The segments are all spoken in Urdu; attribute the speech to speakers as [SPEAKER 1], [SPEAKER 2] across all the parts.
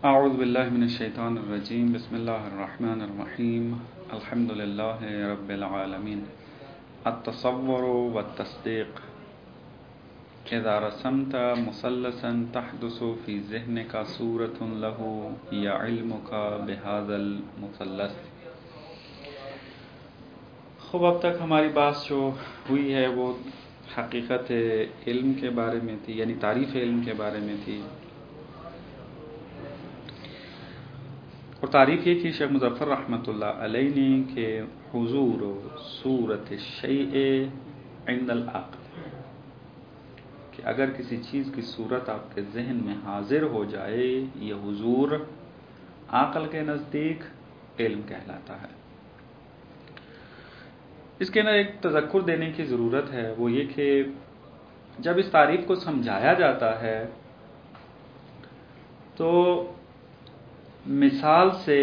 [SPEAKER 1] اعوذ باللہ من الشیطان الرجیم بسم اللہ الرحمن الرحیم الحمد للہ رب العالمین التصور والتصدیق اذا رسمت مثلثا تحدث في ذهنك صورة له یا علمك بهذا المثلث۔ خوب، اب تک ہماری بات جو ہوئی ہے وہ حقیقت علم کے بارے میں تھی، یعنی تعریف علم کے بارے میں تھی، اور تعریف یہ کی شیخ مظفر رحمۃ اللہ علیہ نے کہ حضور صورت الشیء عند العقل، کہ اگر کسی چیز کی صورت آپ کے ذہن میں حاضر ہو جائے، یہ حضور عقل کے نزدیک علم کہلاتا ہے۔ اس کے اندر ایک تذکر دینے کی ضرورت ہے، وہ یہ کہ جب اس تعریف کو سمجھایا جاتا ہے تو مثال سے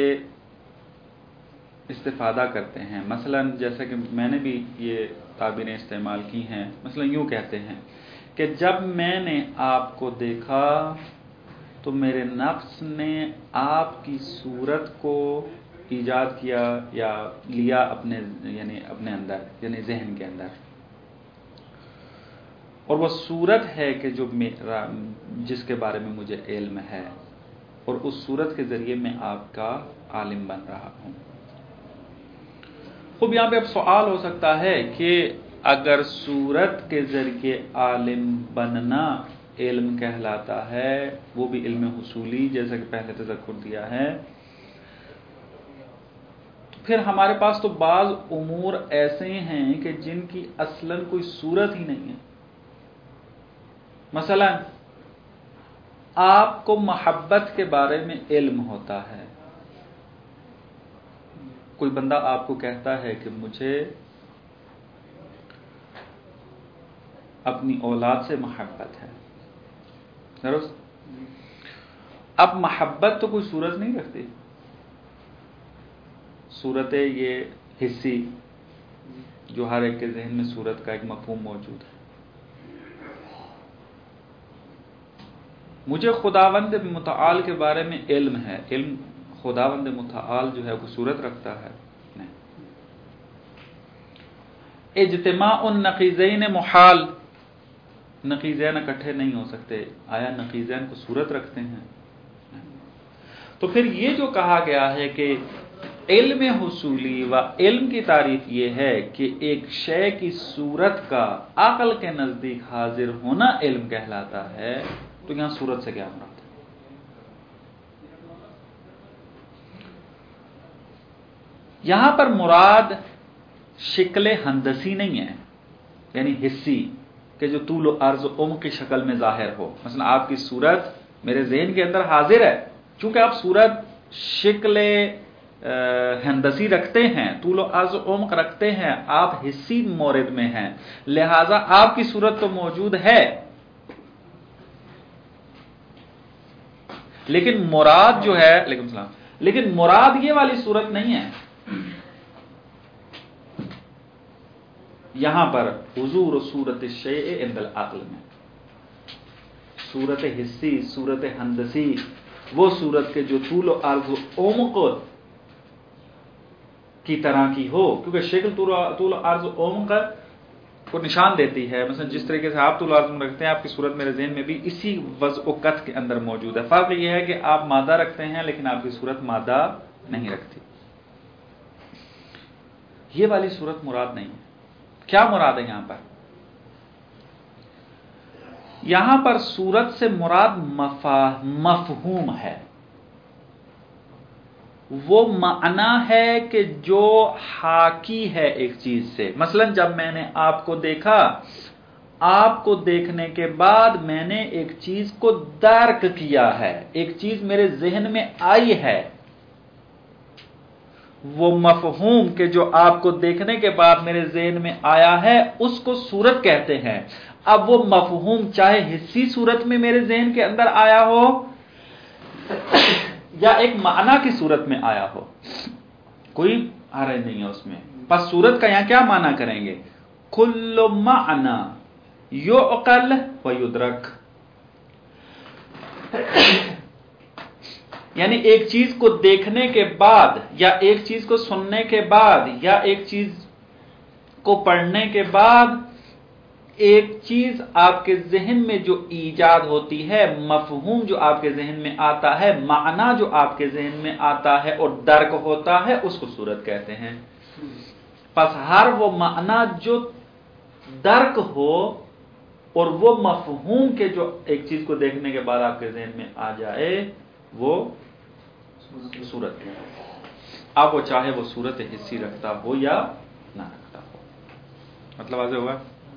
[SPEAKER 1] استفادہ کرتے ہیں۔ مثلا جیسا کہ میں نے بھی یہ تعبیریں استعمال کی ہیں، مثلا یوں کہتے ہیں کہ جب میں نے آپ کو دیکھا تو میرے نفس نے آپ کی صورت کو ایجاد کیا یا لیا اپنے اندر، یعنی ذہن کے اندر، اور وہ صورت ہے کہ جس کے بارے میں مجھے علم ہے، اور اس صورت کے ذریعے میں آپ کا عالم بن رہا ہوں۔ خوب، یہاں پہ اب سوال ہو سکتا ہے کہ اگر صورت کے ذریعے عالم بننا علم کہلاتا ہے، وہ بھی علم حصولی جیسا کہ پہلے تذکر دیا ہے، تو پھر ہمارے پاس تو بعض امور ایسے ہیں کہ جن کی اصلاً کوئی صورت ہی نہیں ہے۔ مثلا آپ کو محبت کے بارے میں علم ہوتا ہے، کوئی بندہ آپ کو کہتا ہے کہ مجھے اپنی اولاد سے محبت ہے، درست؟ اب محبت تو کوئی صورت نہیں رکھتی، صورت یہ حصی جو ہر ایک کے ذہن میں صورت کا ایک مفہوم موجود ہے۔ مجھے خداوند متعال کے بارے میں علم ہے، علم خداوند متعال جو ہے کوئی صورت رکھتا ہے؟ نہیں۔ اجتماع النقیضین محال، نقیضین اکٹھے نہیں ہو سکتے، آیا نقیضین کو صورت رکھتے ہیں؟ تو پھر یہ جو کہا گیا ہے کہ علم حصولی و علم کی تعریف یہ ہے کہ ایک شے کی صورت کا عقل کے نزدیک حاضر ہونا علم کہلاتا ہے، تو یہاں صورت سے کیا مراد ہے؟ یہاں پر مراد شکل ہندسی نہیں ہے، یعنی حصی، کہ جو طول و عرض و عمق کی شکل میں ظاہر ہو۔ مثلا آپ کی صورت میرے ذہن کے اندر حاضر ہے، چونکہ آپ صورت شکل ہندسی رکھتے ہیں، طول و عرض و عمق رکھتے ہیں، آپ حصی مورد میں ہیں، لہذا آپ کی صورت تو موجود ہے، لیکن مراد جو ہے، علیکم السلام، لیکن مراد یہ والی صورت نہیں ہے۔ یہاں پر حضور صورت الشیء عند العقل میں صورت حصی، صورت ہندسی، وہ صورت کے جو طول و عرض و عمق کی طرح کی ہو، کیونکہ شکل طول و عرض و عمق کو نشان دیتی ہے۔ مثلا جس طریقے سے آپ طول و عرض میں رکھتے ہیں، آپ کی صورت میرے ذہن میں بھی اسی وضع و قط کے اندر موجود ہے۔ فرق یہ ہے کہ آپ مادہ رکھتے ہیں لیکن آپ کی صورت مادہ نہیں رکھتی۔ یہ والی صورت مراد نہیں ہے۔ کیا مراد ہے یہاں پر؟ یہاں پر صورت سے مراد مفہوم ہے، وہ معنی ہے کہ جو حاکی ہے ایک چیز سے۔ مثلا جب میں نے آپ کو دیکھا، آپ کو دیکھنے کے بعد میں نے ایک چیز کو درک کیا ہے، ایک چیز میرے ذہن میں آئی ہے، وہ مفہوم کہ جو آپ کو دیکھنے کے بعد میرے ذہن میں آیا ہے، اس کو صورت کہتے ہیں۔ اب وہ مفہوم چاہے حصی صورت میں میرے ذہن کے اندر آیا ہو یا ایک معنی کی صورت میں آیا ہو، کوئی حرج نہیں ہے اس میں۔ پس صورت کا یہاں کیا معنی کریں گے؟ کل معنی یعقل و یدرک، یعنی ایک چیز کو دیکھنے کے بعد یا ایک چیز کو سننے کے بعد یا ایک چیز کو پڑھنے کے بعد ایک چیز آپ کے ذہن میں جو ایجاد ہوتی ہے، مفہوم جو آپ کے ذہن میں آتا ہے، معنی جو آپ کے ذہن میں آتا ہے اور درک ہوتا ہے، اس کو صورت کہتے ہیں۔ پس ہر وہ معنی جو درک ہو اور وہ مفہوم کے جو ایک چیز کو دیکھنے کے بعد آپ کے ذہن میں آ جائے، وہ صورت ہے۔ اب وہ چاہے وہ صورت حصی رکھتا ہو یا نہ رکھتا ہو۔ مطلب واضح ہوگا؟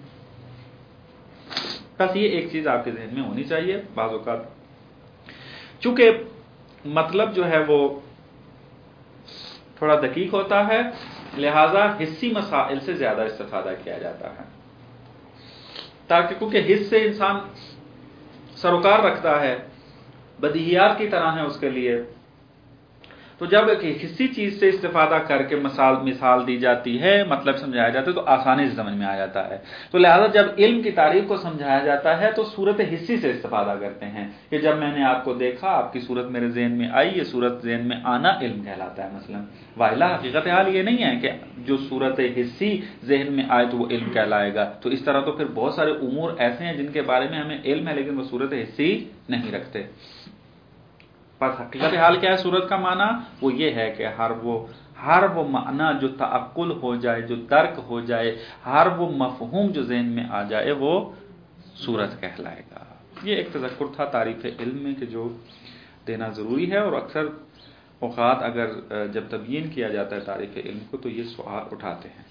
[SPEAKER 1] بس یہ ایک چیز آپ کے ذہن میں ہونی چاہیے۔ بعض اوقات چونکہ مطلب جو ہے وہ تھوڑا دقیق ہوتا ہے، لہذا حصی مسائل سے زیادہ استفادہ کیا جاتا ہے، تاکہ کیونکہ حص سے انسان سروکار رکھتا ہے، بدیہیات کی طرح ہے اس کے لیے، تو جب حصی چیز سے استفادہ کر کے مثال دی جاتی ہے، مطلب سمجھایا جاتا ہے، تو آسانی سے سمجھ میں آ جاتا ہے۔ تو لہذا جب علم کی تعریف کو سمجھایا جاتا ہے تو صورت حصی سے استفادہ کرتے ہیں کہ جب میں نے آپ کو دیکھا، آپ کی صورت میرے ذہن میں آئی، یہ صورت ذہن میں آنا علم کہلاتا ہے مثلا۔ واحلہ حقیقت حال یہ نہیں ہے کہ جو صورت حصی ذہن میں آئے تو وہ علم کہلائے گا، تو اس طرح تو پھر بہت سارے امور ایسے ہیں جن کے بارے میں ہمیں علم ہے لیکن وہ صورت حصی نہیں رکھتے۔ پس حقیقت حال کیا ہے صورت کا معنی؟ وہ یہ ہے کہ ہر وہ معنی جو تعقل ہو جائے، جو درک ہو جائے، ہر وہ مفہوم جو ذہن میں آ جائے، وہ صورت کہلائے گا۔ یہ ایک تذکر تھا تعریف علم میں کہ جو دینا ضروری ہے، اور اکثر اوقات اگر جب تبیین کیا جاتا ہے تعریف علم کو تو یہ سوال اٹھاتے ہیں۔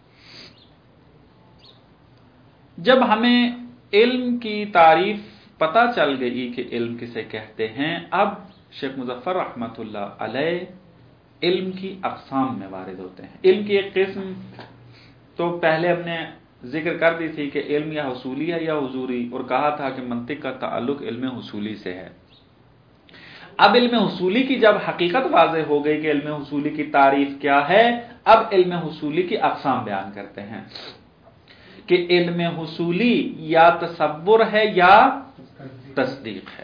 [SPEAKER 1] جب ہمیں علم کی تعریف پتہ چل گئی کہ علم کسے کہتے ہیں، اب شیخ مظفر رحمۃ اللہ علیہ علم کی اقسام میں وارد ہوتے ہیں۔ علم کی ایک قسم تو پہلے ہم نے ذکر کر دی تھی کہ علم یا حصولی ہے یا حضوری، اور کہا تھا کہ منطق کا تعلق علم حصولی سے ہے۔ اب علم حصولی کی جب حقیقت واضح ہو گئی کہ علم حصولی کی تعریف کیا ہے، اب علم حصولی کی اقسام بیان کرتے ہیں کہ علم حصولی یا تصور ہے یا تصدیق ہے۔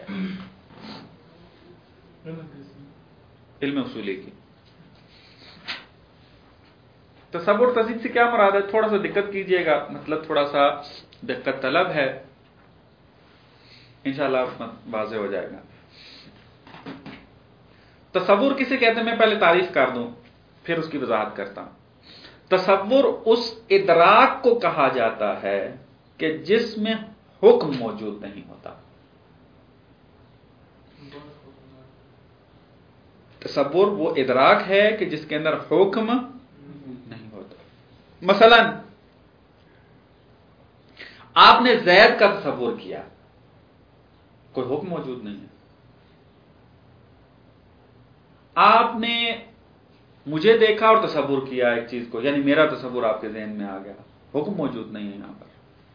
[SPEAKER 1] علم حصولی کی تصور تصدیق سے کیا مراد ہے؟ تھوڑا سا دقت کیجئے گا، مطلب تھوڑا سا دقت طلب ہے، انشاءاللہ واضح ہو جائے گا۔ تصور کسے کہتے ہیں میں پہلے تعریف کر دوں پھر اس کی وضاحت کرتا ہوں۔ تصور اس ادراک کو کہا جاتا ہے کہ جس میں حکم موجود نہیں ہوتا۔ تصور وہ ادراک ہے کہ جس کے اندر حکم نہیں ہوتا۔ مثلا آپ نے زید کا تصور کیا، کوئی حکم موجود نہیں ہے۔ آپ نے مجھے دیکھا اور تصور کیا ایک چیز کو، یعنی میرا تصور آپ کے ذہن میں آ گیا، حکم موجود نہیں ہے یہاں پر۔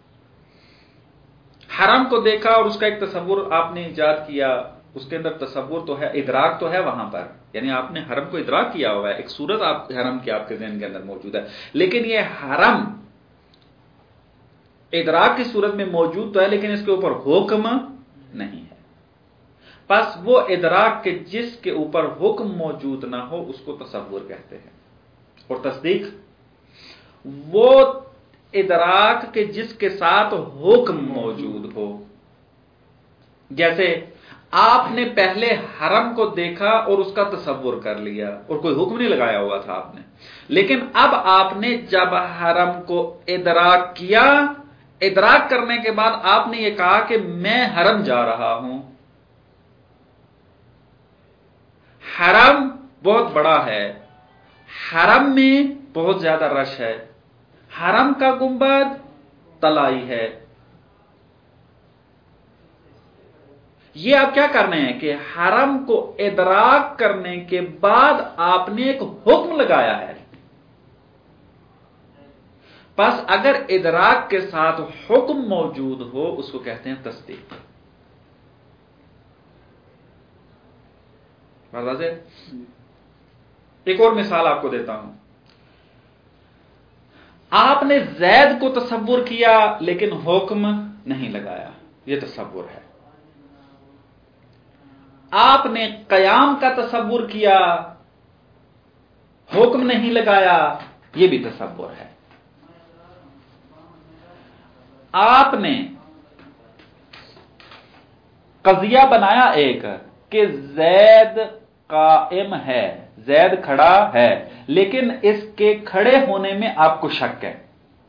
[SPEAKER 1] حرم کو دیکھا اور اس کا ایک تصور آپ نے ایجاد کیا، اس کے اندر تصور تو ہے، ادراک تو ہے وہاں پر، یعنی آپ نے حرم کو ادراک کیا ہوا ہے، ایک صورت حرم کی آپ کے ذہن کے اندر موجود ہے، لیکن یہ حرم ادراک کی صورت میں موجود تو ہے لیکن اس کے اوپر حکم نہیں ہے۔ پس وہ ادراک کے جس کے اوپر حکم موجود نہ ہو اس کو تصور کہتے ہیں۔ اور تصدیق وہ ادراک کے جس کے ساتھ حکم موجود ہو۔ جیسے آپ نے پہلے حرم کو دیکھا اور اس کا تصور کر لیا اور کوئی حکم نہیں لگایا ہوا تھا آپ نے، لیکن اب آپ نے جب حرم کو ادراک کیا، ادراک کرنے کے بعد آپ نے یہ کہا کہ میں حرم جا رہا ہوں۔ حرم بہت بڑا ہے، حرم میں بہت زیادہ رش ہے، حرم کا گنبد طلائی ہے۔ یہ آپ کیا کرنے ہیں کہ حرم کو ادراک کرنے کے بعد آپ نے ایک حکم لگایا ہے۔ پس اگر ادراک کے ساتھ حکم موجود ہو اس کو کہتے ہیں تصدیق۔ واضح؟ ایک اور مثال آپ کو دیتا ہوں۔ آپ نے زید کو تصور کیا لیکن حکم نہیں لگایا، یہ تصور ہے۔ آپ نے قیام کا تصور کیا، حکم نہیں لگایا، یہ بھی تصور ہے۔ آپ نے قضیہ بنایا ایک کہ زید قائم ہے، زید کھڑا ہے، لیکن اس کے کھڑے ہونے میں آپ کو شک ہے۔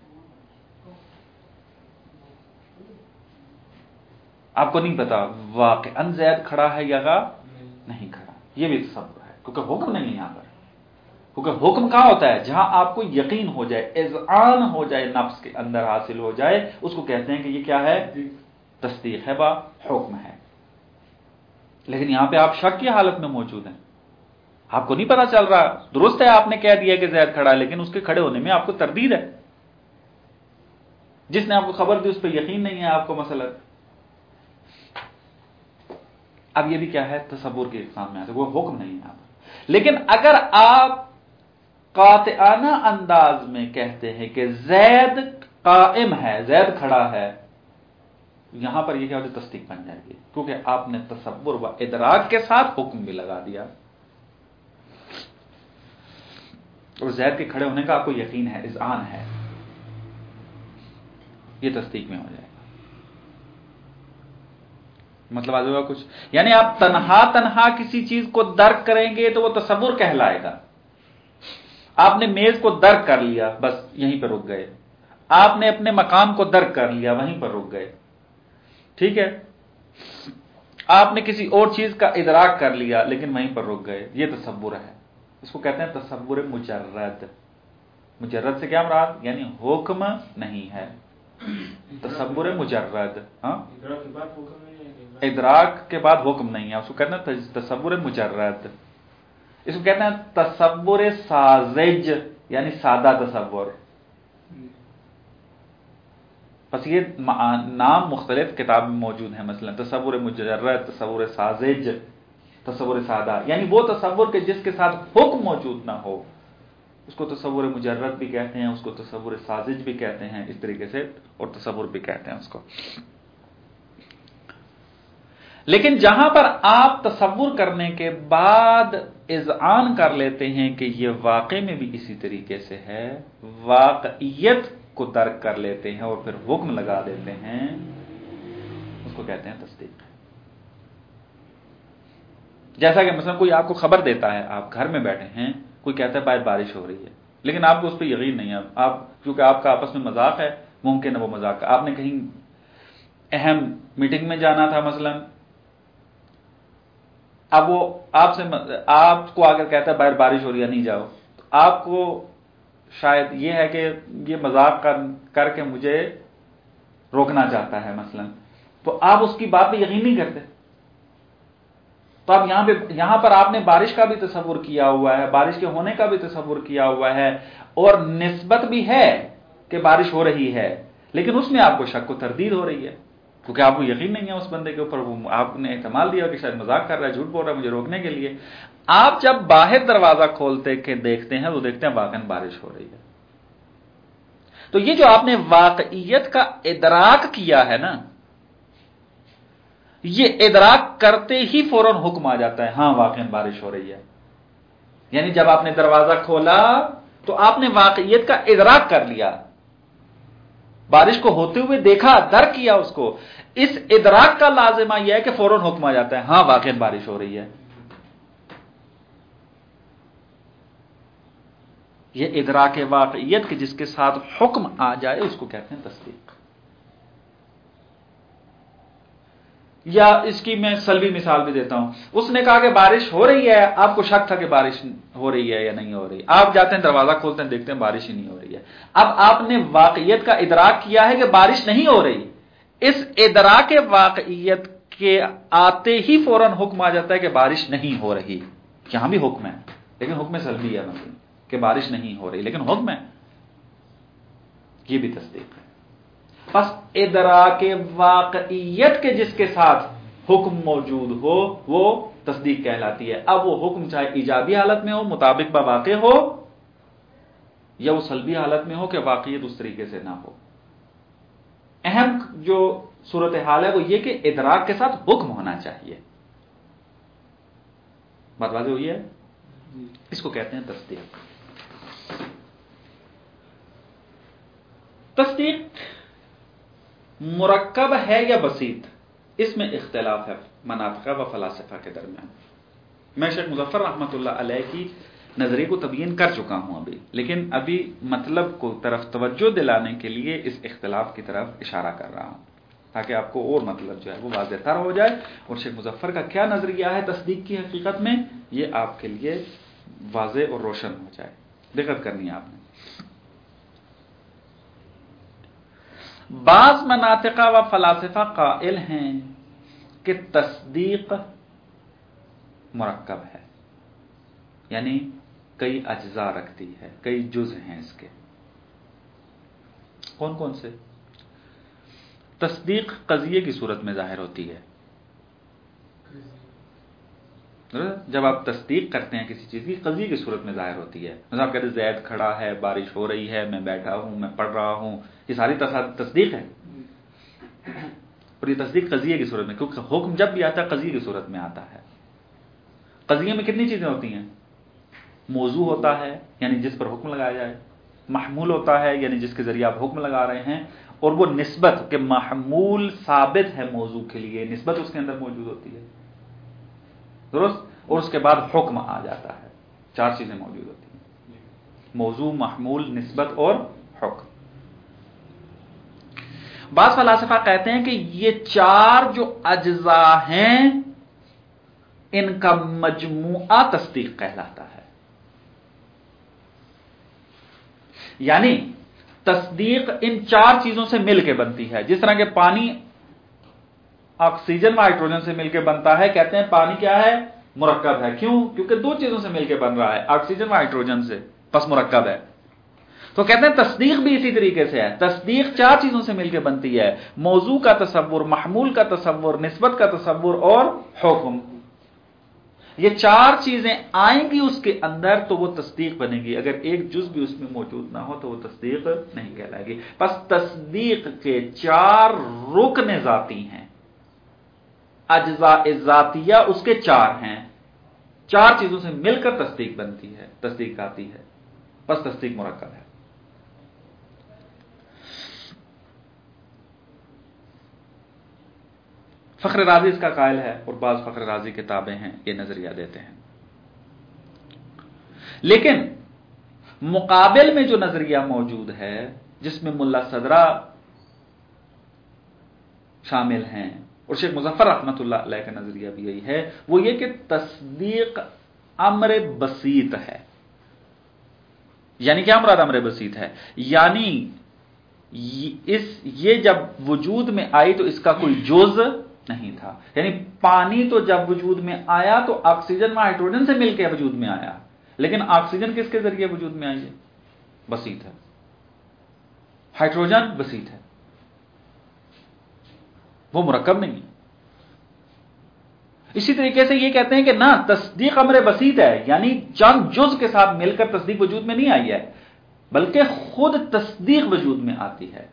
[SPEAKER 1] آپ کو نہیں پتا واقعاً زید کھڑا ہے یا نہیں کھڑا، یہ بھی تصور ہے، کیونکہ حکم نہیں ہے یہاں پر۔ کیونکہ حکم کہاں ہوتا ہے؟ جہاں آپ کو یقین ہو جائے، اذعان ہو جائے، نفس کے اندر حاصل ہو جائے، اس کو کہتے ہیں کہ یہ کیا ہے؟ تصدیق ہے، با حکم ہے۔ لیکن یہاں پہ آپ شک کی حالت میں موجود ہیں، آپ کو نہیں پتا چل رہا۔ درست ہے آپ نے کہہ دیا کہ زید کھڑا ہے، لیکن اس کے کھڑے ہونے میں آپ کو تردید ہے۔ جس نے آپ کو خبر دی اس پہ یقین نہیں ہے آپ کو مثلا۔ اب یہ بھی کیا ہے؟ تصور کے اقسام میں آتا ہے، وہ حکم نہیں ہے۔ لیکن اگر آپ قاطعانہ انداز میں کہتے ہیں کہ زید قائم ہے، زید کھڑا ہے، یہاں پر یہ کیا ہوتا ہے؟ تصدیق بن جائے گی، کیونکہ آپ نے تصور و ادراک کے ساتھ حکم بھی لگا دیا، اور زید کے کھڑے ہونے کا آپ کو یقین ہے، اذعان ہے، یہ تصدیق میں ہو جائے گا۔ مطلب آج ہوگا کچھ؟ یعنی آپ تنہا کسی چیز کو درک کریں گے تو وہ تصور کہلائے گا۔ آپ نے میز کو درک کر لیا، بس یہیں پر رک گئے۔ آپ نے اپنے مقام کو درک کر لیا، وہیں پر رک گئے، ٹھیک ہے۔ آپ نے کسی اور چیز کا ادراک کر لیا لیکن وہیں پر رک گئے، یہ تصور ہے۔ اس کو کہتے ہیں تصور مجرد۔ مجرد سے کیا مراد؟ یعنی حکم نہیں ہے، تصور مجرد۔ ہاں، ادراک کے بعد حکم نہیں ہے، اس کو کہتے ہیں تصور مجرد۔ اس کو کہتے ہیں تصور ساذج، یعنی سادہ تصور۔ بس یہ نام مختلف کتاب میں موجود ہیں، مثلا تصور مجرد، تصور ساذج، تصور سادہ، یعنی وہ تصور کے جس کے ساتھ حکم موجود نہ ہو، اس کو تصور مجرد بھی کہتے ہیں، اس کو تصور ساذج بھی کہتے ہیں، اس طریقے سے، اور تصور بھی کہتے ہیں اس کو۔ لیکن جہاں پر آپ تصور کرنے کے بعد اذعان کر لیتے ہیں کہ یہ واقع میں بھی اسی طریقے سے ہے، واقعیت کو درک کر لیتے ہیں اور پھر حکم لگا دیتے ہیں، اس کو کہتے ہیں تصدیق۔ جیسا کہ مثلا کوئی آپ کو خبر دیتا ہے، آپ گھر میں بیٹھے ہیں، کوئی کہتا ہے باہر بارش ہو رہی ہے، لیکن آپ کو اس پہ یقین نہیں ہے، آپ کیونکہ آپ کا آپس میں مذاق ہے، ممکن ہے وہ مذاق ہے، آپ نے کہیں اہم میٹنگ میں جانا تھا مثلا، اب وہ آپ کو اگر کہتا ہے باہر بارش ہو رہی ہے نہیں جاؤ، تو آپ کو شاید یہ ہے کہ یہ مذاق کر کے مجھے روکنا چاہتا ہے مثلا، تو آپ اس کی بات پہ یقین نہیں کرتے۔ تو اب یہاں پر آپ نے بارش کا بھی تصور کیا ہوا ہے، بارش کے ہونے کا بھی تصور کیا ہوا ہے، اور نسبت بھی ہے کہ بارش ہو رہی ہے، لیکن اس میں آپ کو شک و تردید ہو رہی ہے، کیونکہ آپ کو یقین نہیں ہے اس بندے کے اوپر، وہ آپ نے احتمال دیا کہ شاید مذاق کر رہا ہے، جھوٹ بول رہا ہے مجھے روکنے کے لیے۔ آپ جب باہر دروازہ کھولتے کہ دیکھتے ہیں تو دیکھتے ہیں واقعاً بارش ہو رہی ہے۔ تو یہ جو آپ نے واقعیت کا ادراک کیا ہے نا، یہ ادراک کرتے ہی فوراً حکم آ جاتا ہے، ہاں واقعاً بارش ہو رہی ہے۔ یعنی جب آپ نے دروازہ کھولا تو آپ نے واقعیت کا ادراک کر لیا، بارش کو ہوتے ہوئے دیکھا، درک کیا اس کو، اس ادراک کا لازمہ یہ ہے کہ فوراً حکم آ جاتا ہے، ہاں واقعاً بارش ہو رہی ہے۔ یہ ادراک واقعیت کے جس کے ساتھ حکم آ جائے اس کو کہتے ہیں تصدیق۔ یا اس کی میں سلبی مثال بھی دیتا ہوں، اس نے کہا کہ بارش ہو رہی ہے، آپ کو شک تھا کہ بارش ہو رہی ہے یا نہیں ہو رہی، آپ جاتے ہیں دروازہ کھولتے ہیں دیکھتے ہیں بارش ہی نہیں ہو رہی ہے۔ اب آپ نے واقعیت کا ادراک کیا ہے کہ بارش نہیں ہو رہی، اس ادراک واقعیت کے آتے ہی فوراً حکم آ جاتا ہے کہ بارش نہیں ہو رہی۔ یہاں بھی حکم ہے لیکن حکم سلبی ہے، مثلا کہ بارش نہیں ہو رہی لیکن حکم ہے، یہ بھی تصدیق ہے۔ بس ادراک واقعیت کے جس کے ساتھ حکم موجود ہو وہ تصدیق کہلاتی ہے۔ اب وہ حکم چاہے ایجابی حالت میں ہو، مطابق با واقع ہو، یا وہ سلبی حالت میں ہو کہ واقعیت اس طریقے سے نہ ہو۔ اہم جو صورتحال ہے وہ یہ کہ ادراک کے ساتھ حکم ہونا چاہیے۔ बात वाज़ेह हुई है? इसको कहते हैं तस्दीक। तस्दीक मुरक्कब है या बसीत, इसमें इख्तिलाफ है मनातिक़ा व फलासफा के दरमियान। मैं शेख मुज़फ़्फ़र रहमतुल्लाह अलैह की नजरिए को तबयीन कर चुका हूं अभी, लेकिन अभी मतलब को तरफ तवज्जो दिलाने के लिए इस इख्तिलाफ की तरफ इशारा कर रहा हूं, ताकि आपको और मतलब जो है वो वाज़ेह तर हो जाए, और शेख मुज़फ़्फ़र का क्या नजरिया है तस्दीक की हकीकत में, ये आपके लिए वाज़ेह और रोशन हो जाए। दिक्कत करनी है आपने। बाज़ मनातिक़ा व फलासफा काइल हैं कि तस्दीक मुरक्कब है, यानी कई अज्जा रखती है, कई जुज हैं इसके। कौन कौन से? तस्दीक क़ज़िये की सूरत में ज़ाहिर होती है। जब आप तस्दीक करते हैं किसी चीज की, क़ज़िये की सूरत में ज़ाहिर होती है। मतलब आप कहते हैं ज़ैद खड़ा है, बारिश हो रही है, मैं बैठा हूं, मैं पढ़ रहा हूं, ये सारी तस्दीक है। और ये तस्दीक क़ज़िये की सूरत में, क्योंकि हुक्म जब भी आता है क़ज़िये की सूरत में आता है। क़ज़िये में कितनी चीजें होती हैं? मौजू होता है, यानी जिस पर हुक्म लगाया जाए। महमूल होता है, यानी जिसके जरिए आप हुक्म लगा रहे हैं। और वो निस्बत के महमूल साबित है मौजू के लिए, निस्बत उसके अंदर मौजूद होती है, दुरुस्त। और उसके बाद हुक्म आ जाता है। चार चीजें मौजूद होती हैं: मौजू, महमूल, निस्बत और हुक्म। बाज़ फलासफा कहते हैं कि ये चार जो अज्जा हैं, इनका मजमूआ तस्दीक कहलाता है। यानी तस्दीक इन चार चीजों से मिलकर बनती है। जिस तरह के पानी ऑक्सीजन व हाइड्रोजन से मिलकर बनता है, कहते हैं पानी क्या है? मुरक्कब है। क्यों? क्योंकि दो चीजों से मिलकर बन रहा है, ऑक्सीजन व हाइड्रोजन से, बस मुरक्कब है। तो कहते हैं तस्दीक भी इसी तरीके से है। तस्दीक चार चीजों से मिलकर बनती है: मौजू का तसव्वुर, महमूल का तसव्वुर, निस्बत का तसव्वुर और हुक्म। ये चार चीजें आएंगी उसके अंदर तो वो तस्दीक बनेगी। अगर एक जुज भी उसमें मौजूद ना हो तो वो तस्दीक नहीं कहलाएगी। बस तस्दीक के चार रुकन जाती हैं, अज्जा जातिया उसके चार हैं। चार चीजों से मिलकर तस्दीक बनती है, तस्दीक आती है। बस तस्दीक मुरक्कब है। फख्र राजी इसका कायल है, और बाज़ फख्र राजी किताबें हैं ये नजरिया देते हैं। लेकिन मुकाबिल में जो नजरिया मौजूद है, जिसमें मुल्ला सदरा शामिल हैं और शेख मुज़फ़्फ़र रहमतुल्लाह अलैह का नजरिया भी यही है, वो ये कि तस्दीक अम्र बसीत है। यानी क्या मुराद अम्र बसीत है? यानी ये जब वजूद में आई तो इसका कोई जुज़ नहीं था। यानी पानी तो जब वजूद में आया तो ऑक्सीजन व हाइड्रोजन से मिलकर वजूद में आया, लेकिन ऑक्सीजन किसके जरिए वजूद में आई है? बसीत है। हाइड्रोजन बसीत है, वो मुरक्कब नहीं है। इसी तरीके से ये कहते हैं कि ना, तस्दीक अम्र बसीत है, यानी चंद जुज के साथ मिलकर तस्दीक वजूद में नहीं आई है, बल्कि खुद तस्दीक वजूद में आती है।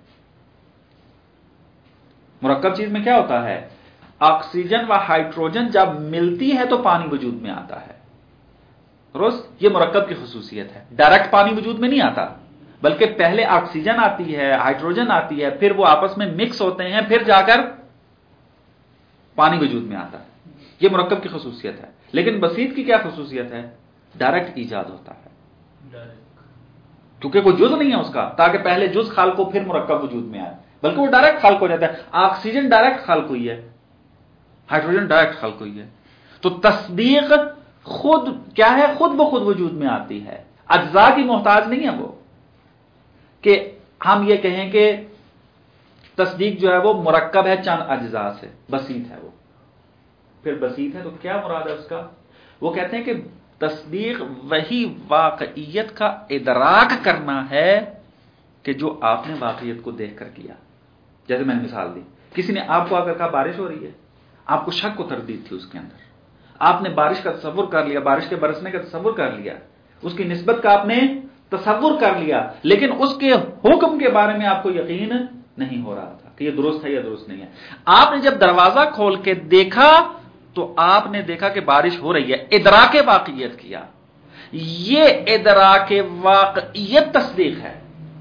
[SPEAKER 1] मुरक्कब चीज में क्या होता है? ऑक्सीजन व हाइड्रोजन जब मिलती है तो पानी वजूद में आता है, रोज। ये मुरक्कब की खुसूसियत है। डायरेक्ट पानी वजूद में नहीं आता, बल्कि पहले ऑक्सीजन आती है, हाइड्रोजन आती है, फिर वो आपस में मिक्स होते हैं, फिर जाकर पानी वजूद में आता है। ये मुरक्कब की खुसूसियत है। लेकिन बसीत की क्या खुसूसियत है? डायरेक्ट ईजाद होता है, क्योंकि कोई जुज नहीं है उसका, ताकि पहले जुज खाल को फिर मुरक्कब वजूद में आए, बल्कि वो डायरेक्ट खाल को हो जाता है। ऑक्सीजन डायरेक्ट खाल को ही है, हाइड्रोजन डायरेक्ट खाल को ही है। तो तस्दीक खुद क्या है? खुद ब खुद वजूद में आती है, अज्जा की मोहताज नहीं है वो, कि हम ये कहें कि तस्दीक जो है वो मुरक्कब है चंद अज्जा से, बसीत है वो। फिर बसीत है तो क्या मुराद है उसका? वो कहते हैं कि तस्दीक वही वाकईयत का इदराक करना है कि जो आपने वाकईयत को देखकर किया। जैसे मैंने मिसाल दी, किसी ने आपको आकर कहा बारिश हो रही है, आपको शक को तरदीद थी उसके अंदर, आपने बारिश का तसव्वुर कर लिया, बारिश के बरसने का तसव्वुर कर लिया, उसकी निस्बत का आपने तसव्वुर कर लिया, लेकिन उसके हुक्म के बारे में आपको यकीन नहीं हो रहा था कि ये दुरुस्त है या दुरुस्त नहीं है। आपने जब दरवाजा खोल के देखा تو آپ نے دیکھا کہ بارش ہو رہی ہے، ادراک واقعیت کیا، یہ ادراک واقعیت تصدیق ہے۔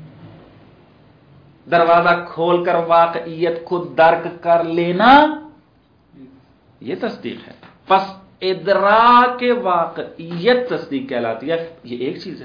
[SPEAKER 1] دروازہ کھول کر واقعیت کو درک کر لینا یہ تصدیق ہے۔ پس ادراک واقعیت تصدیق کہلاتی ہے۔ یہ ایک چیز ہے،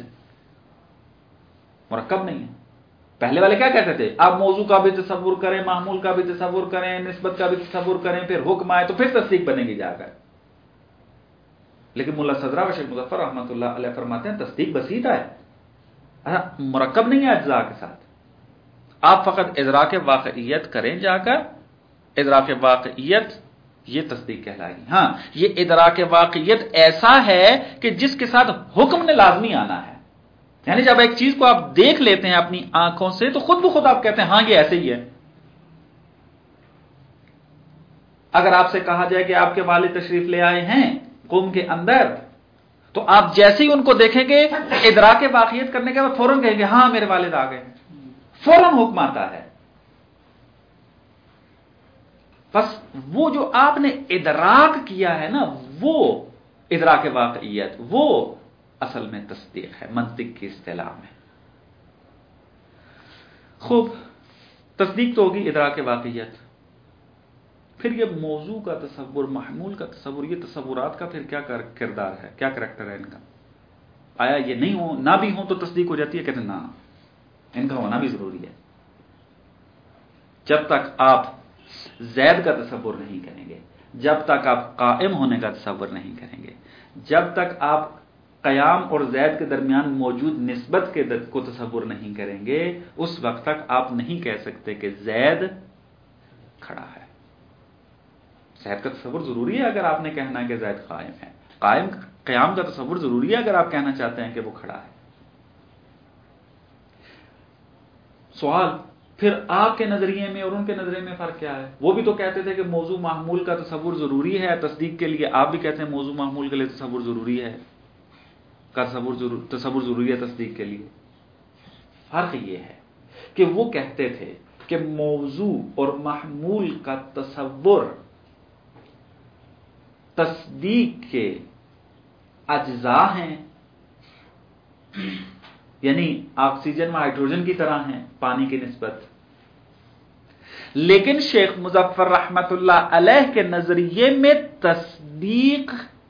[SPEAKER 1] مرکب نہیں ہے۔ پہلے والے کیا کہتے تھے؟ آپ موضوع کا بھی تصور کریں، معمول کا بھی تصور کریں، نسبت کا بھی تصور کریں، پھر حکم آئے تو پھر تصدیق بنے گی جا کر۔ لیکن ملا صدرہ و شیخ مظفر رحمۃ اللہ علیہ فرماتے ہیں تصدیق بسیط ہے، مرکب نہیں ہے اجزاء کے ساتھ۔ آپ فقط ادراک واقعیت کریں جا کر، ادراک واقعیت یہ تصدیق کہلائے گی۔ ہاں، یہ ادراک واقعیت ایسا ہے کہ جس کے ساتھ حکم نے لازمی آنا ہے، یعنی جب ایک چیز کو آپ دیکھ لیتے ہیں اپنی آنکھوں سے تو خود بخود آپ کہتے ہیں ہاں یہ ایسے ہی ہے۔ اگر آپ سے کہا جائے کہ آپ کے والد تشریف لے آئے ہیں قوم کے اندر، تو آپ جیسے ہی ان کو دیکھیں گے ادراک واقعیت کرنے کے بعد فوراً کہیں گے ہاں میرے والد آ گئے، فوراً حکم آتا ہے۔ بس وہ جو آپ نے ادراک کیا ہے نا، وہ ادراک واقعیت، وہ اصل میں تصدیق ہے منطق کی اصطلاح میں۔ خوب، تصدیق تو ہوگی ادراک واقعیت۔ پھر یہ موضوع کا تصور، محمول کا تصور، یہ تصورات کا پھر کیا کردار ہے، کیا کریکٹر ہے ان کا؟ آیا یہ نہیں ہو، نہ بھی ہو تو تصدیق ہو جاتی ہے؟ کہتے ہیں نا، ان کا ہونا بھی ضروری ہے۔ جب تک آپ زید کا تصور نہیں کریں گے، جب تک آپ قائم ہونے کا تصور نہیں کریں گے، جب تک آپ قیام اور زید کے درمیان موجود نسبت کے کو تصور نہیں کریں گے، اس وقت تک آپ نہیں کہہ سکتے کہ زید کھڑا ہے۔ زید کا تصور ضروری ہے اگر آپ نے کہنا ہے کہ زید قائم ہے، قیام کا تصور ضروری ہے اگر آپ کہنا چاہتے ہیں کہ وہ کھڑا ہے۔ سوال پھر آپ کے نظریے میں اور ان کے نظریے میں فرق کیا ہے؟ وہ بھی تو کہتے تھے کہ موضوع محمول کا تصور ضروری ہے تصدیق کے لیے، آپ بھی کہتے ہیں موضوع محمول کے لیے تصور ضروری ہے، تصور ضروری ہے تصدیق کے لیے۔ فرق یہ ہے کہ وہ کہتے تھے کہ موضوع اور محمول کا تصور تصدیق کے اجزاء ہیں، یعنی آکسیجن و ہائیڈروجن کی طرح ہیں پانی کی نسبت۔ لیکن شیخ مظفر رحمت اللہ علیہ کے نظریے میں تصدیق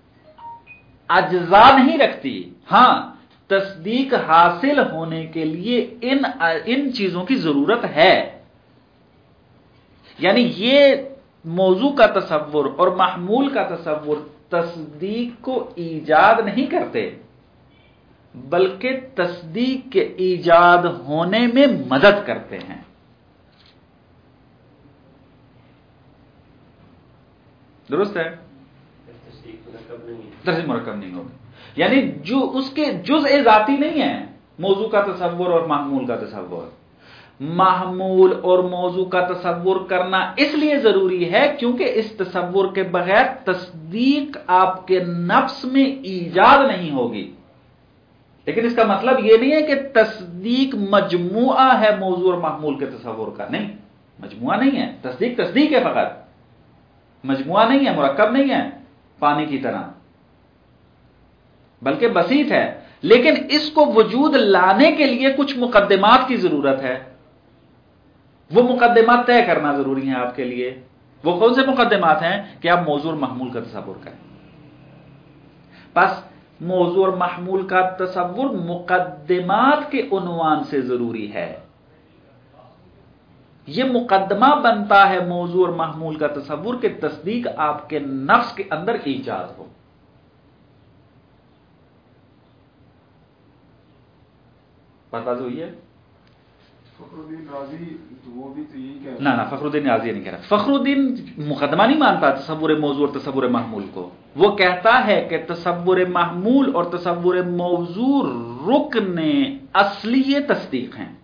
[SPEAKER 1] اجزاء نہیں رکھتی۔ ہاں، تصدیق حاصل ہونے کے لیے ان چیزوں کی ضرورت ہے، یعنی یہ موضوع کا تصور اور محمول کا تصور تصدیق کو ایجاد نہیں کرتے، بلکہ تصدیق کے ایجاد ہونے میں مدد کرتے ہیں۔ درست ہے؟ تصدیق مرکب نہیں ہوگی، یعنی جو اس کے جزء ذاتی نہیں ہے موضوع کا تصور اور محمول کا تصور۔ محمول اور موضوع کا تصور کرنا اس لیے ضروری ہے کیونکہ اس تصور کے بغیر تصدیق آپ کے نفس میں ایجاد نہیں ہوگی۔ لیکن اس کا مطلب یہ نہیں ہے کہ تصدیق مجموعہ ہے موضوع اور محمول کے تصور کا، نہیں، مجموعہ نہیں ہے۔ تصدیق تصدیق ہے، فقط مجموعہ نہیں ہے، مرکب نہیں ہے پانی کی طرح، بلکہ بسیط ہے۔ لیکن اس کو وجود لانے کے لیے کچھ مقدمات کی ضرورت ہے، وہ مقدمات طے کرنا ضروری ہیں آپ کے لیے۔ وہ کون سے مقدمات ہیں؟ کہ آپ موضوع اور محمول کا تصور کریں۔ بس موضوع اور محمول کا تصور مقدمات کے عنوان سے ضروری ہے۔ یہ مقدمہ بنتا ہے موضوع اور محمول کا تصور کہ تصدیق آپ کے نفس کے اندر ایجاد ہو۔ بات واضح ہوئی ہے؟
[SPEAKER 2] فخر الدین رازی وہ بھی تو یہی کہہ
[SPEAKER 1] نہ فخر الدین رازی نہیں کہہ رہا۔ فخر الدین مقدمہ نہیں مانتا تصور موضوع اور تصور محمول کو۔ وہ کہتا ہے کہ تصور محمول اور تصور موضوع رکن اصلی تصدیق ہیں۔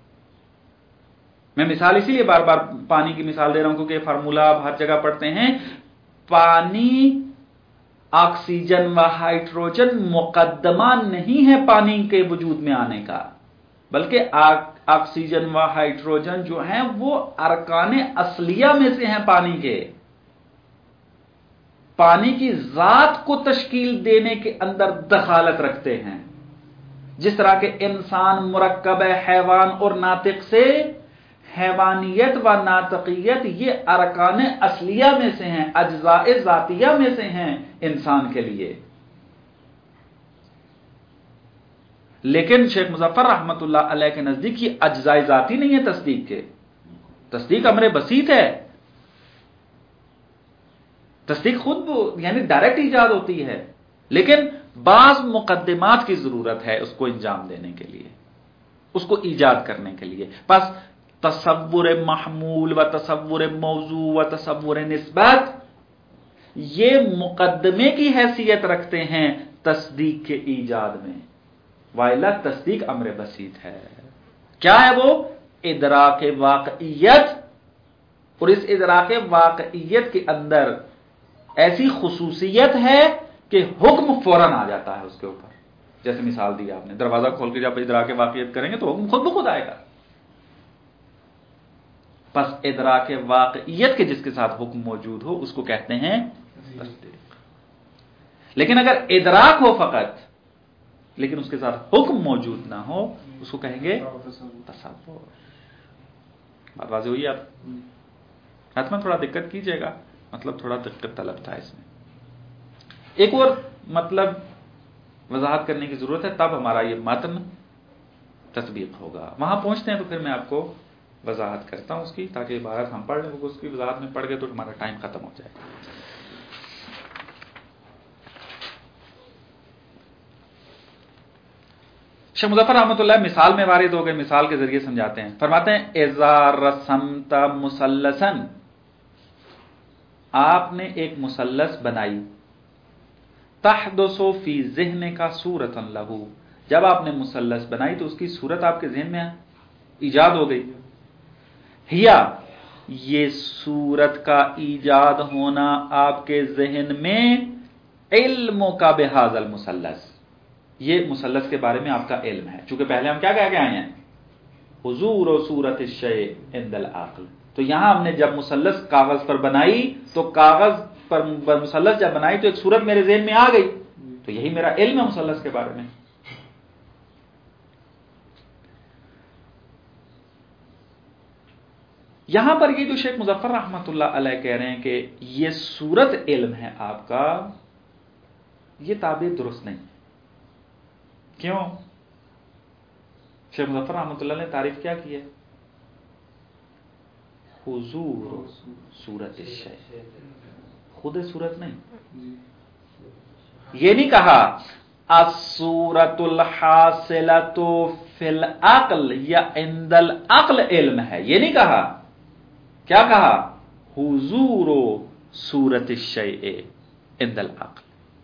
[SPEAKER 1] میں مثال اسی لیے بار بار پانی کی مثال دے رہا ہوں کیونکہ یہ فارمولہ آپ ہر جگہ پڑھتے ہیں۔ پانی، آکسیجن و ہائیڈروجن مقدمہ نہیں ہے پانی کے وجود میں آنے کا، بلکہ آکسیجن و ہائیڈروجن جو ہیں وہ ارکان اصلیہ میں سے ہیں پانی کے۔ پانی کی ذات کو تشکیل دینے کے اندر دخالت رکھتے ہیں، جس طرح کہ انسان مرکب حیوان اور ناطق سے، حیوانیت و ناطقیت یہ ارکان اصلیہ میں سے ہیں، اجزاء ذاتیہ میں سے ہیں انسان کے لیے۔ لیکن شیخ مظفر رحمت اللہ علیہ کے نزدیک یہ اجزاء ذاتی نہیں ہے تصدیق کے، تصدیق امر بسیط ہے، تصدیق خود یعنی ڈائریکٹ ایجاد ہوتی ہے، لیکن بعض مقدمات کی ضرورت ہے اس کو انجام دینے کے لیے، اس کو ایجاد کرنے کے لیے۔ بس تصور محمول و تصور موضوع و تصور نسبت یہ مقدمے کی حیثیت رکھتے ہیں تصدیق کے ایجاد میں، وائلا تصدیق امر بسیط ہے۔ کیا ہے وہ؟ ادراک واقعیت، اور اس ادراک واقعیت کے اندر ایسی خصوصیت ہے کہ حکم فوراً آ جاتا ہے اس کے اوپر۔ جیسے مثال دی آپ نے، دروازہ کھول کے جب ادراک واقعیت کریں گے تو حکم خود بخود آئے گا۔ پس ادراک واقعیت کے جس کے ساتھ حکم موجود ہو اس کو کہتے ہیں تصدیق۔ لیکن اگر ادراک ہو فقط لیکن اس کے ساتھ حکم موجود نہ ہو اس کو کہیں گے تصور۔ بات واضح ہوئی؟ آپ حتما تھوڑا دقت کیجئے گا، مطلب تھوڑا دقت طلب تھا اس میں۔ ایک اور مطلب وضاحت کرنے کی ضرورت ہے، تب ہمارا یہ متن تطبیق ہوگا۔ وہاں پہنچتے ہیں تو پھر میں آپ کو وضاحت کرتا ہوں اس کی، تاکہ عبارت ہم پڑھ لیں، کیونکہ اس کی وضاحت میں پڑھ گئے تو ہمارا ٹائم ختم ہو جائے گا۔ شیخ مظفر رحمۃ اللہ مثال میں وارد ہو گئے، مثال کے ذریعے سمجھاتے ہیں۔ فرماتے ہیں اذا رسمت مثلثا، آپ نے ایک مثلث بنائی، تحدث فی ذہن کا صورتا لہ، جب آپ نے مثلث بنائی تو اس کی صورت آپ کے ذہن میں ایجاد ہو گئی۔ ہیا، یہ صورت کا ایجاد ہونا آپ کے ذہن میں، علم کا بہذا المثلث، یہ مثلث کے بارے میں آپ کا علم ہے۔ چونکہ پہلے ہم کیا کہہ کے آئے ہیں؟ حضور و صورت الشیء عند العقل۔ تو یہاں ہم نے جب مثلث کاغذ پر بنائی تو کاغذ پر مثلث جب بنائی تو ایک صورت میرے ذہن میں آ گئی، تو یہی میرا علم ہے مثلث کے بارے میں۔ یہاں پر یہ جو شیخ مظفر رحمۃ اللہ علیہ کہہ رہے ہیں کہ یہ صورت علم ہے آپ کا، یہ تعبیر درست نہیں۔ کیوں؟ شیخ مظفر رحمۃ اللہ نے تعریف کیا کی ہے؟ حضور صورت الشیء، خود صورت نہیں۔ یہ نہیں کہا الصورت الحاصلۃ فی العقل یا عند العقل علم ہے، یہ نہیں کہا۔ کیا کہا؟ حضور صورت الشیء عند العقل۔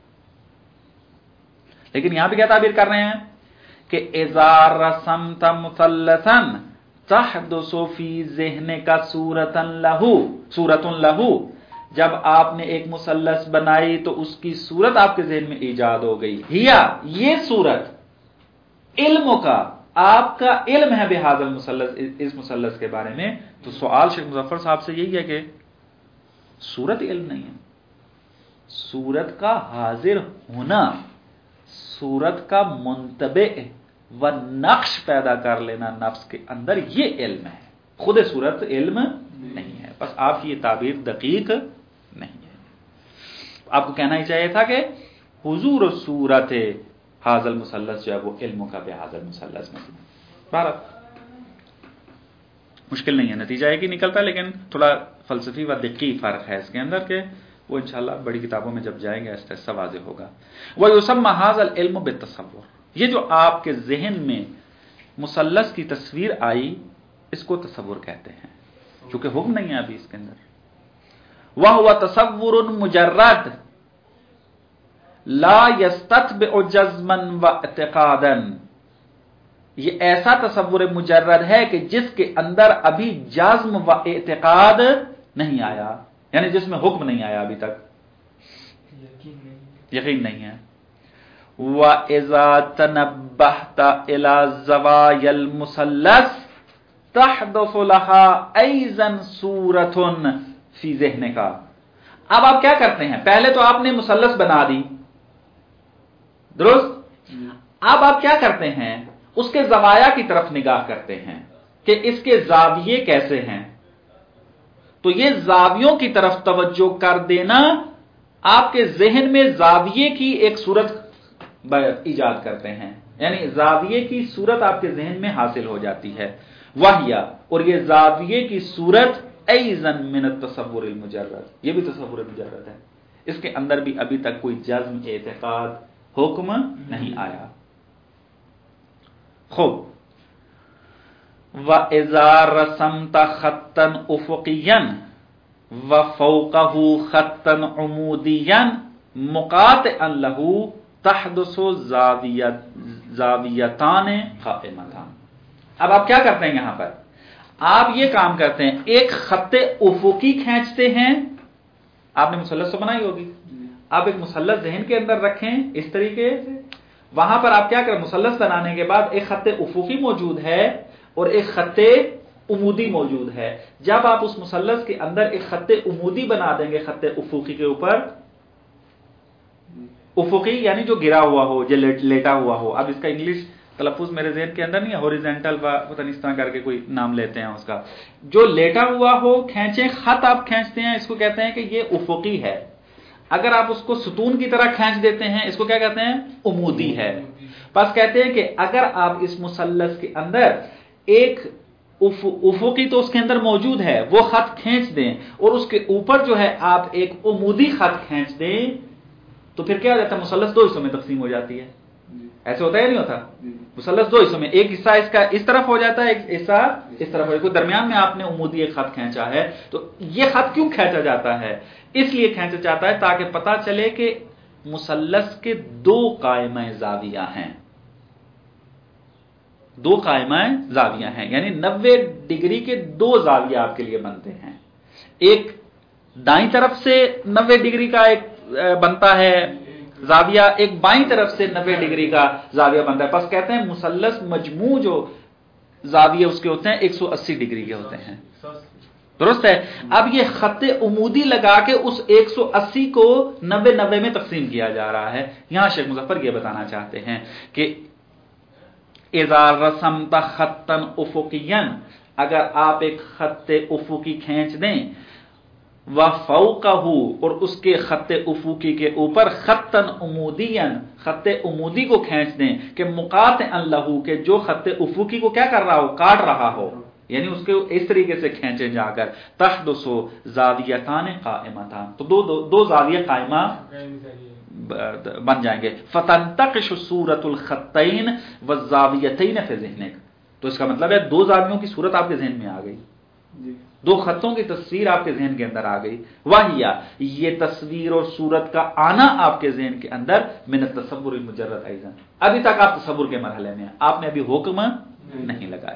[SPEAKER 1] لیکن یہاں پہ کیا تعبیر کر رہے ہیں کہ اذا رسمت مثلثا تحدث فی ذہن کا صورتا لہ، جب آپ نے ایک مثلث بنائی تو اس کی صورت آپ کے ذہن میں ایجاد ہو گئی۔ ہیا، یہ صورت، علم کا، آپ کا علم ہے بہذا المثلث، اس مثلث کے بارے میں۔ تو سوال شیخ مظفر صاحب سے یہی ہے کہ صورت علم نہیں ہے، صورت کا حاضر ہونا، صورت کا منتبع و نقش پیدا کر لینا نفس کے اندر، یہ علم ہے، خود صورت علم نہیں ہے۔ بس آپ کی یہ تعبیر دقیق نہیں ہے، آپ کو کہنا ہی چاہیے تھا کہ حضور صورت حاضر المثلث جو ہے وہ علم کا بحاضر المثلث میں۔ بہرحال مشکل نہیں ہے، نتیجہ ایک ہی نکلتا ہے، لیکن تھوڑا فلسفی و دقیق فرق ہے اس کے اندر، کہ وہ انشاءاللہ بڑی کتابوں میں جب جائیں گے ایسا ایسا واضح ہوگا۔ وَيُسَمَّى هَذَا الْعِلْمُ بِالتَّصَوُّرِ، یہ جو آپ کے ذہن میں مثلث کی تصویر آئی اس کو تصور کہتے ہیں، چونکہ حکم نہیں ہے ابھی اس کے اندر۔ وَهُوَ تَصَوُّرٌ مُجَرَّدٌ لَا يَسْتَتْبِعُ جَزْمًا وَاعْتِقَادًا، یہ ایسا تصور مجرد ہے کہ جس کے اندر ابھی جزم و اعتقاد نہیں آیا، یعنی جس میں حکم نہیں آیا ابھی تک، یقین نہیں ہے۔ وَإِذَا تَنَبَّهْتَ إِلَى زَوَايَا الْمُثَلَّثِ تَحْدُثُ لَهَا أَيْضًا صُورَةٌ فِي ذِهْنِكَ، अब आप क्या करते हैं, पहले तो आपने मुसल्लस बना दी, दुरुस्त। अब आप क्या करते हैं, उसके ज़वाया की तरफ निगाह करते हैं कि इसके जाविये कैसे हैं। तो ये जावियों की तरफ तवज्जो कर देना आपके जहन में जाविये की एक सूरत इजाद करते हैं, यानी जाविये की सूरत आपके जहन में हासिल हो जाती है। वाहिया, और ये जाविये की सूरत ऐज़न मिन तसव्वुर मुजर्रद, ये भी तसव्वुर मुजर्रद है, इसके अंदर भी अभी तक कोई जज़्म एतकाद हुक्म नहीं आया। खूब, व इज़ा रसमता खत्तन उफ़ुक़ियन व फ़ौक़हु खत्तन उमूदियन मुक़ातिअन लहू तहदुसु ज़ावियतान क़ाइमतान। अब आप क्या करते हैं, यहां पर आप ये काम करते हैं, एक खत्ते उफ़ुक़ी खींचते हैं। आपने मुसल्लस तो बनाई होगी, आप एक मुसल्लस ज़हन के अंदर रखें इस तरीके से, वहां पर आप क्या करें, मुसल्लस बनाने के बाद एक खत्ते उफ़ुक़ी मौजूद है और एक खत्ते उमूदी मौजूद है। जब आप उस मुसल्लस के अंदर एक खत्ते उमूदी बना देंगे खत्ते उफ़ुक़ी के ऊपर, उफ़ुक़ी यानी जो गिरा हुआ हो, जो लेटा हुआ हो, अब इसका इंग्लिश तलफ़ुज़ मेरे ज़हन के अंदर नहीं है, हॉरिज़ॉन्टल पता नहीं इस तरह करके कोई नाम लेते हैं उसका, जो लेटा हुआ हो खींचे, खत आप खींचते हैं, इसको कहते हैं कि ये उफ़ुक़ी है। अगर आप उसको सुतून की तरह खींच देते हैं, इसको क्या कहते हैं, उमूदी है। बस कहते हैं कि अगर आप इस मुसल्लस के अंदर एक उफ़ुक़ी तो उसके अंदर मौजूद है, वो खत खींच दें और उसके ऊपर जो है आप एक उमूदी खत खींच दें, तो फिर क्या हो जाता है, मुसल्लस दो हिस्सों में तकसीम हो जाती है। ऐसे होता है या नहीं होता, मुसल्लस दो हिस्सों में, एक हिस्सा इसका इस तरफ हो जाता है, एक हिस्सा इस तरफ हो जाता है, दरमियान में आपने उमूदी एक खत खींचा है। तो ये खत क्यों खींचा जाता है, इसलिए खींचा जाता है ताकि पता चले कि मुसल्लस के दो कायमा जाविया हैं, दो कायमा जाविया हैं, यानी 90 डिग्री के दो जाविया आपके लिए बनते हैं। एक दाईं तरफ से 90 डिग्री का एक बनता है जाविया, एक बाईं तरफ से 90 डिग्री का जाविया बनता है। बस कहते हैं मुसल्लस मजमू जो जाविये उसके होते हैं 180 डिग्री के होते हैं, दुरुस्त है। अब ये खत्ते उमूदी लगा के उस 180 को 90-90 में तकसीम किया जा रहा है। यहां शेख मुजफ्फर ये बताना चाहते हैं कि इज़ा रसमता खत्तन उफ़ुक़ियन, अगर आप एक खत्ते उफ़ुक़ी खींच दें, व फ़ौक़हु, और उसके खत्ते उफ़ुक़ी के ऊपर खत्तन उमूदियन, खत्ते उमूदी को खींच दें कि मुक़ातिअन लहू, के जो खत्ते उफ़ुक़ी को क्या कर रहा हो, काट रहा हो, यानी उसके इस तरीके से खींचे जाकर, तहदुसु ज़ावियतान क़ाइमतान, तो दो ज़ाविया कायमा बन जाएंगे। फ़तंतक़िशु सूरतुल ख़त्तैन व ज़ावियतैन फ़ी ज़हनिक, तो इसका मतलब है दो ज़ावियों की सूरत आपके ज़हन में आ गई, दो खत्तों की तस्वीर आपके जहन के अंदर आ गई। वाहिया, ये तस्वीर और सूरत का आना आपके जहन के अंदर मिन तसव्वुर मुजर्रद ऐज़न, अभी तक आप तसव्वुर के मरहले में, आपने अभी हुक्म नहीं लगाया।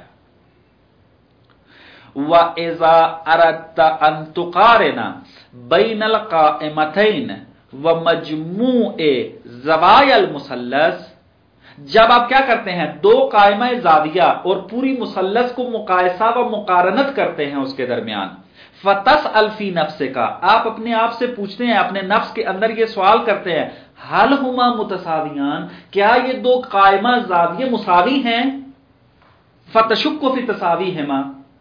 [SPEAKER 1] व इज़ा अरदता अन तुक़ारिना बैनल क़ाइमतैन व मजमूए ज़वायल मुसल्लस, जब आप क्या करते हैं, दो कायमा जाविया और पूरी मुसल्लस को मुकायसा व मुकारनत करते हैं उसके दरमियान, फतस अल्फी नफ्से का, आप अपने आप से पूछते हैं, अपने नफ्स के अंदर ये सवाल करते हैं, हल हुमा मुतसावियान, क्या ये दो कायमा जाविये मुसावी हैं, फतशुक्कु फी तसावीहिमा,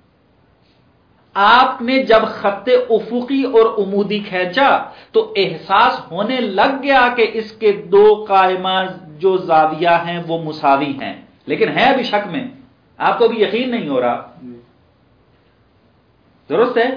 [SPEAKER 1] आपने जब खत्ते उफ़ुक़ी और उमूदी खींचा तो एहसास होने लग गया कि इसके दो कायमा जो जाविया हैं वो मुसावी हैं, लेकिन है अभी शक में, आपको भी यकीन नहीं हो रहा, दुरुस्त है।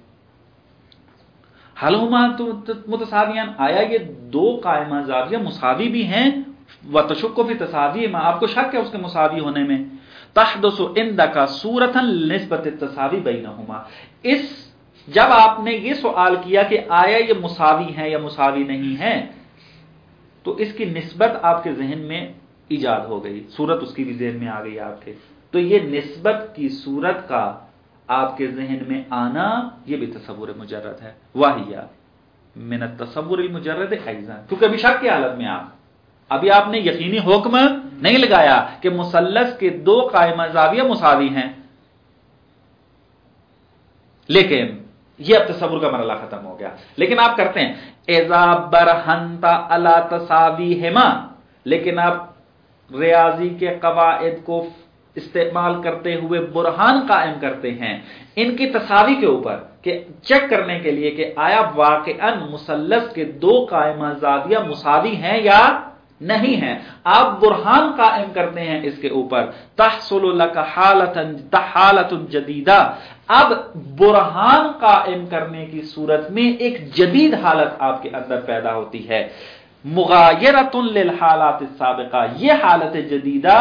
[SPEAKER 1] हलहुमा मुतसावियान, आया ये दो कायमा जाविया मुसावी भी हैं, व तशुक्कु फी तसावीहिमा, आपको शक है उसके मुसावी होने में, तहदुसु इंदका सूरतन निस्बत तसावी बैनहुमा, इस जब आपने ये सवाल किया कि आया ये मुसावी है या मुसावी नहीं है, तो इसकी निस्बत आपके जहन में इजाद हो गई, सूरत उसकी भी जहन में आ गई आपके, तो ये निस्बत की सूरत का आपके जहन में आना ये भी तसव्वुर मुजर्रद है। वाहिया मिन तसव्वुर मुजर्रद ऐज़न, क्योंकि अभी शक की हालत में आप, अभी आपने यकीनी हुक्म नहीं लगाया कि मुसल्लस के दो कायमा जाविया मुसावी हैं, लेकिन یہ اب تصور کا مرحلہ ختم ہو گیا. لیکن آپ کرتے ہیں اذا برہنتا علی تساویہما، لیکن آپ ریاضی کے قواعد کو استعمال کرتے ہوئے برہان قائم کرتے ہیں ان کی تساوی کے اوپر، کہ چیک کرنے کے لیے کہ آیا واقعاً مثلث کے دو قائمہ زاویہ مساوی ہیں یا نہیں ہیں. آپ برہان قائم کرتے ہیں اس کے اوپر. تحصل لک حالۃ جدیدہ، اب برہان قائم کرنے کی صورت میں ایک جدید حالت آپ کے اندر پیدا ہوتی ہے. مغایرۃ للحالات السابقہ، یہ حالت جدیدہ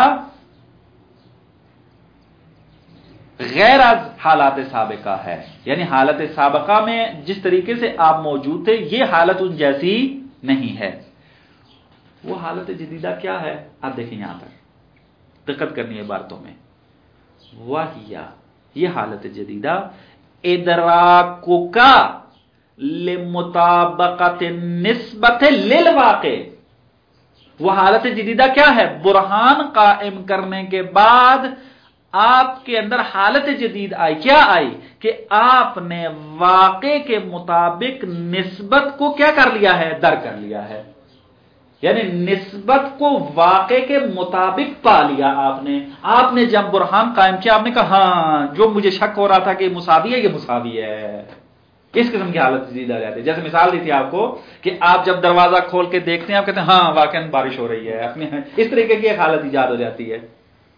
[SPEAKER 1] غیر از حالات سابقہ ہے. یعنی حالت سابقہ میں جس طریقے سے آپ موجود تھے یہ حالت ان جیسی نہیں ہے. وہ حالت جدیدہ کیا ہے؟ آپ دیکھیں یہاں پر دقت کرنی ہے باتوں میں. وَهِيَ، یہ حالت جدیدہ ادراکک لمطابقت النسبت للواقع. وہ حالت جدیدہ کیا ہے؟ برہان قائم کرنے کے بعد آپ کے اندر حالت جدید آئی. کیا آئی؟ کہ آپ نے واقع کے مطابق نسبت کو کیا کر لیا ہے؟ درک کر لیا ہے. یعنی نسبت کو واقع کے مطابق پا لیا آپ نے جب برہان قائم کیا آپ نے کہا ہاں جو مجھے شک ہو رہا تھا کہ یہ مساوی ہے، یہ مساوی ہے. اس قسم کی حالت جدید آ جاتی ہے. جیسے مثال دی تھی آپ کو کہ آپ جب دروازہ کھول کے دیکھتے ہیں آپ کہتے ہیں ہاں واقعا بارش ہو رہی ہے. اس طریقے کی ایک حالت ایجاد ہو جاتی ہے.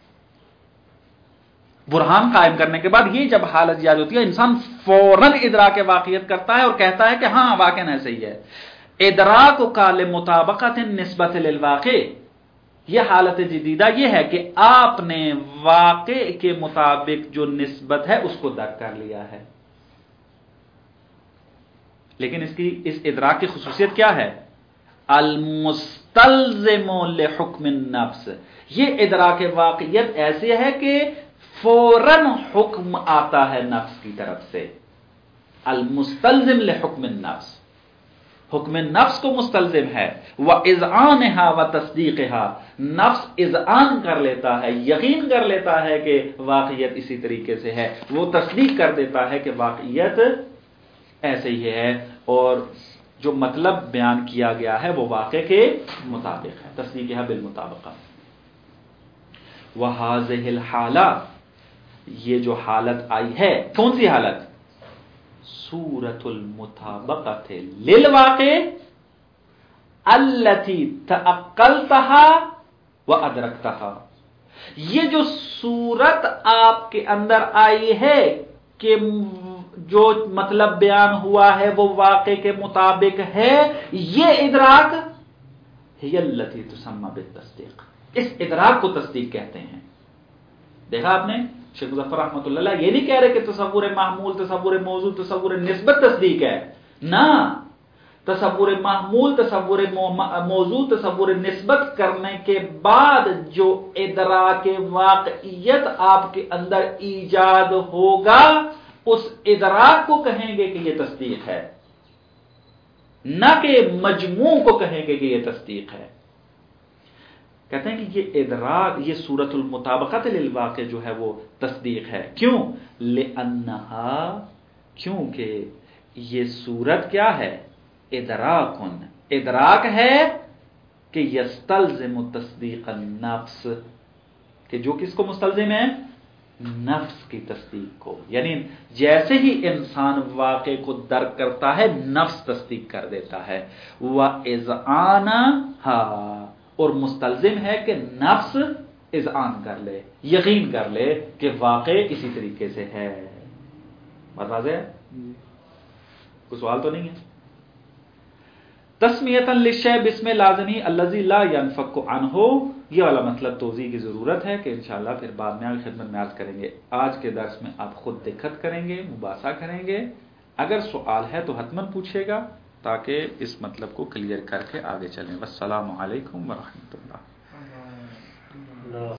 [SPEAKER 1] برہان قائم کرنے کے بعد یہ جب حالت ایجاد ہوتی ہے انسان فوراً ادراک واقعیت کرتا ہے اور کہتا ہے کہ ہاں واقعا ایسا ہی ہے. ادراک کا لمطابقت نسبت للواقع، یہ حالت جدیدہ یہ ہے کہ آپ نے واقع کے مطابق جو نسبت ہے اس کو درک کر لیا ہے. لیکن اس ادراک کی خصوصیت کیا ہے؟ المستلزم لحکم النفس. یہ ادراک واقعیت ایسے ہے کہ فوراً حکم آتا ہے نفس کی طرف سے. المستلزم لحکم النفس، حکم نفس کو مستلزم ہے. وَإِذْعَانِهَا وَتَصْدِيقِهَا، نفس اذعان کر لیتا ہے، یقین کر لیتا ہے کہ واقعیت اسی طریقے سے ہے. وہ تصدیق کر دیتا ہے کہ واقعیت ایسے ہی ہے اور جو مطلب بیان کیا گیا ہے وہ واقع کے مطابق ہے. تصدیقها بالمطابقہ. وَهَذِهِ الْحَالَةُ، یہ جو حالت آئی ہے، کون سی حالت؟ صورت المطابقت للواقع التي تعقلتها وادرکتها. یہ جو صورت آپ کے اندر آئی ہے کہ جو مطلب بیان ہوا ہے وہ واقع کے مطابق ہے، یہ ادراک هي التي تسمى بالتصدیق، اس ادراک کو تصدیق کہتے ہیں. دیکھا آپ نے شیخ مظفر رحمۃ اللہ علیہ یہ نہیں کہہ رہے کہ تصور محمول، تصور موضوع، تصور نسبت تصدیق ہے. نہ، تصور محمول، تصور موضوع، تصور نسبت کرنے کے بعد جو ادراک واقعیت آپ کے اندر ایجاد ہوگا اس ادراک کو کہیں گے کہ یہ تصدیق ہے، نہ کہ مجموع کو کہیں گے کہ یہ تصدیق ہے. کہتے ہیں کہ یہ ادراک، یہ صورت المطابقت للواقع جو ہے وہ تصدیق ہے. کیوں؟ لأنہا، کیونکہ یہ صورت کیا ہے؟ ادراکن، ادراک ہے کہ یستلزم تصدیق النفس، کہ جو کس کو مستلزم ہے؟ نفس کی تصدیق کو. یعنی جیسے ہی انسان واقع کو درک کرتا ہے نفس تصدیق کر دیتا ہے. وَإِذْعَانَهَا، اور مستلزم ہے کہ نفس اذعان کر لے، یقین کر لے کہ واقع اسی طریقے سے ہے. بات واضح ہے؟ کوئی سوال تو نہیں ہے؟ تسمیۃً للشیء باسم لازمی الذی لا ينفک عنہ، یہ والا مطلب توضیح کی ضرورت ہے کہ انشاءاللہ پھر بعد میں آگے خدمت میں عرض کریں گے. آج کے درس میں آپ خود دقت کریں گے، مباحثہ کریں گے. اگر سوال ہے تو حتماً پوچھے گا تاکہ اس مطلب کو کلیئر کر کے آگے چلیں. والسلام علیکم ورحمۃ اللہ.